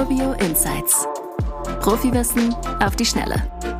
Urbio Insights. Profiwissen auf die Schnelle.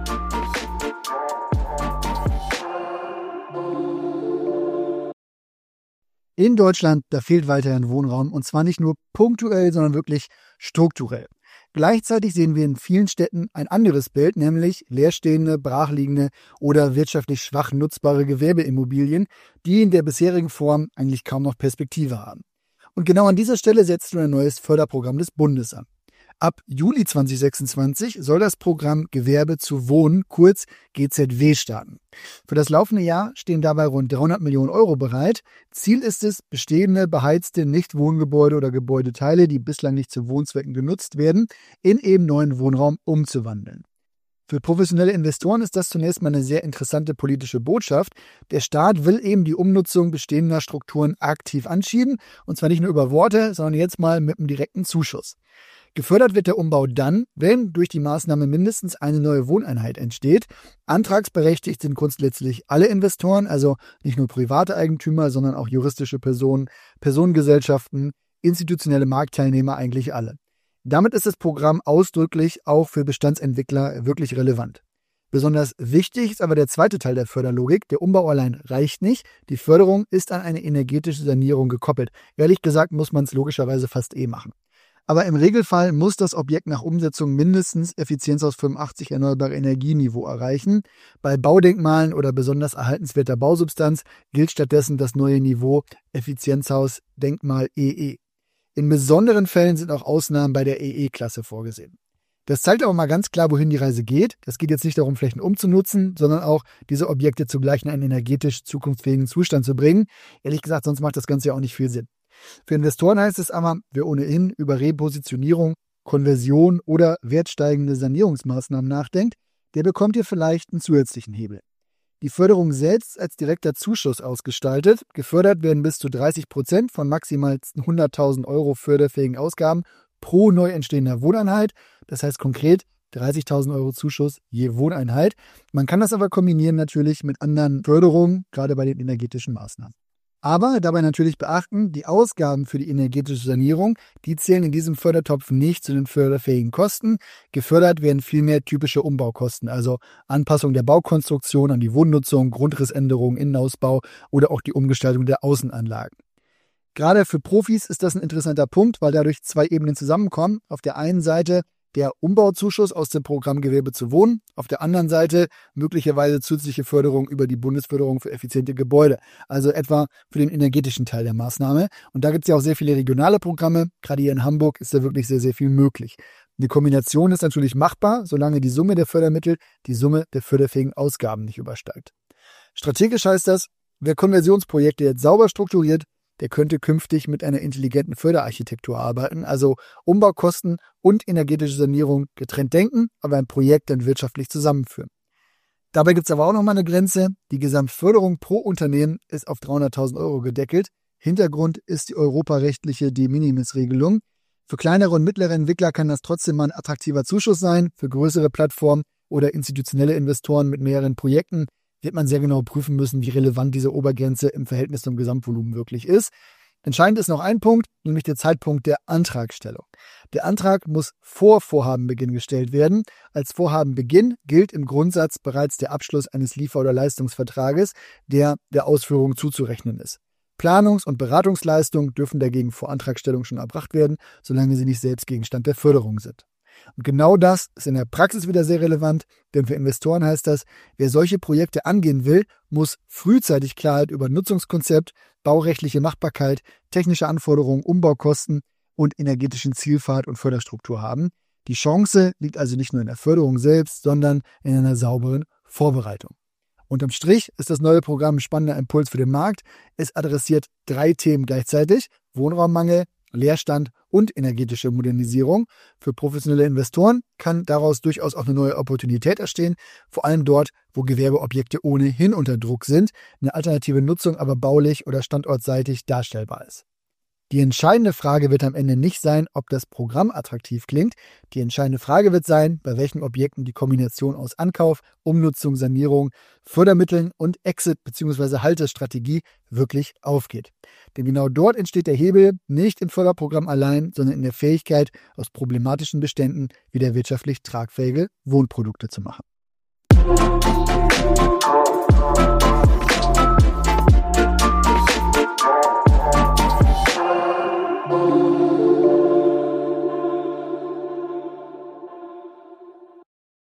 In Deutschland, da fehlt weiterhin Wohnraum, und zwar nicht nur punktuell, sondern wirklich strukturell. Gleichzeitig sehen wir in vielen Städten ein anderes Bild, nämlich leerstehende, brachliegende oder wirtschaftlich schwach nutzbare Gewerbeimmobilien, die in der bisherigen Form eigentlich kaum noch Perspektive haben. Und genau an dieser Stelle setzt nun ein neues Förderprogramm des Bundes an. Ab Juli 2026 soll das Programm Gewerbe zu Wohnen, kurz GZW, starten. Für das laufende Jahr stehen dabei rund 300 Millionen Euro bereit. Ziel ist es, bestehende, beheizte Nichtwohngebäude oder Gebäudeteile, die bislang nicht zu Wohnzwecken genutzt werden, in eben neuen Wohnraum umzuwandeln. Für professionelle Investoren ist das zunächst mal eine sehr interessante politische Botschaft. Der Staat will eben die Umnutzung bestehender Strukturen aktiv anschieben, und zwar nicht nur über Worte, sondern jetzt mal mit einem direkten Zuschuss. Gefördert wird der Umbau dann, wenn durch die Maßnahme mindestens eine neue Wohneinheit entsteht. Antragsberechtigt sind grundsätzlich alle Investoren, also nicht nur private Eigentümer, sondern auch juristische Personen, Personengesellschaften, institutionelle Marktteilnehmer, eigentlich alle. Damit ist das Programm ausdrücklich auch für Bestandsentwickler wirklich relevant. Besonders wichtig ist aber der zweite Teil der Förderlogik. Der Umbau allein reicht nicht. Die Förderung ist an eine energetische Sanierung gekoppelt. Ehrlich gesagt muss man es logischerweise fast machen. Aber im Regelfall muss das Objekt nach Umsetzung mindestens Effizienzhaus 85 erneuerbare Energieniveau erreichen. Bei Baudenkmalen oder besonders erhaltenswerter Bausubstanz gilt stattdessen das neue Niveau Effizienzhaus Denkmal EE. In besonderen Fällen sind auch Ausnahmen bei der EE-Klasse vorgesehen. Das zeigt aber mal ganz klar, wohin die Reise geht. Es geht jetzt nicht darum, Flächen umzunutzen, sondern auch, diese Objekte zugleich in einen energetisch zukunftsfähigen Zustand zu bringen. Ehrlich gesagt, sonst macht das Ganze ja auch nicht viel Sinn. Für Investoren heißt es aber, wer ohnehin über Repositionierung, Konversion oder wertsteigende Sanierungsmaßnahmen nachdenkt, der bekommt hier vielleicht einen zusätzlichen Hebel. Die Förderung selbst als direkter Zuschuss ausgestaltet. Gefördert werden bis zu 30% von maximal 100.000 Euro förderfähigen Ausgaben pro neu entstehender Wohneinheit. Das heißt konkret 30.000 Euro Zuschuss je Wohneinheit. Man kann das aber kombinieren natürlich mit anderen Förderungen, gerade bei den energetischen Maßnahmen. Aber dabei natürlich beachten, die Ausgaben für die energetische Sanierung, die zählen in diesem Fördertopf nicht zu den förderfähigen Kosten. Gefördert werden vielmehr typische Umbaukosten, also Anpassung der Baukonstruktion an die Wohnnutzung, Grundrissänderungen, Innenausbau oder auch die Umgestaltung der Außenanlagen. Gerade für Profis ist das ein interessanter Punkt, weil dadurch zwei Ebenen zusammenkommen. Auf der einen Seite der Umbauzuschuss aus dem Programm Gewerbe zu Wohnen, auf der anderen Seite möglicherweise zusätzliche Förderung über die Bundesförderung für effiziente Gebäude, also etwa für den energetischen Teil der Maßnahme. Und da gibt es ja auch sehr viele regionale Programme, gerade hier in Hamburg ist da wirklich sehr, sehr viel möglich. Die Kombination ist natürlich machbar, solange die Summe der Fördermittel die Summe der förderfähigen Ausgaben nicht übersteigt. Strategisch heißt das, wer Konversionsprojekte jetzt sauber strukturiert, der könnte künftig mit einer intelligenten Förderarchitektur arbeiten, also Umbaukosten und energetische Sanierung getrennt denken, aber ein Projekt dann wirtschaftlich zusammenführen. Dabei gibt es aber auch nochmal eine Grenze. Die Gesamtförderung pro Unternehmen ist auf 300.000 Euro gedeckelt. Hintergrund ist die europarechtliche De Minimis-Regelung. Für kleinere und mittlere Entwickler kann das trotzdem mal ein attraktiver Zuschuss sein. Für größere Plattformen oder institutionelle Investoren mit mehreren Projekten wird man sehr genau prüfen müssen, wie relevant diese Obergrenze im Verhältnis zum Gesamtvolumen wirklich ist. Entscheidend ist noch ein Punkt, nämlich der Zeitpunkt der Antragstellung. Der Antrag muss vor Vorhabenbeginn gestellt werden. Als Vorhabenbeginn gilt im Grundsatz bereits der Abschluss eines Liefer- oder Leistungsvertrages, der der Ausführung zuzurechnen ist. Planungs- und Beratungsleistungen dürfen dagegen vor Antragstellung schon erbracht werden, solange sie nicht selbst Gegenstand der Förderung sind. Und genau das ist in der Praxis wieder sehr relevant, denn für Investoren heißt das, wer solche Projekte angehen will, muss frühzeitig Klarheit über Nutzungskonzept, baurechtliche Machbarkeit, technische Anforderungen, Umbaukosten und energetischen Zielpfad und Förderstruktur haben. Die Chance liegt also nicht nur in der Förderung selbst, sondern in einer sauberen Vorbereitung. Unterm Strich ist das neue Programm ein spannender Impuls für den Markt. Es adressiert 3 Themen gleichzeitig: Wohnraummangel, Leerstand und energetische Modernisierung. Für professionelle Investoren kann daraus durchaus auch eine neue Opportunität entstehen, vor allem dort, wo Gewerbeobjekte ohnehin unter Druck sind, eine alternative Nutzung aber baulich oder standortseitig darstellbar ist. Die entscheidende Frage wird am Ende nicht sein, ob das Programm attraktiv klingt. Die entscheidende Frage wird sein, bei welchen Objekten die Kombination aus Ankauf, Umnutzung, Sanierung, Fördermitteln und Exit bzw. Haltestrategie wirklich aufgeht. Denn genau dort entsteht der Hebel nicht im Förderprogramm allein, sondern in der Fähigkeit, aus problematischen Beständen wieder wirtschaftlich tragfähige Wohnprodukte zu machen.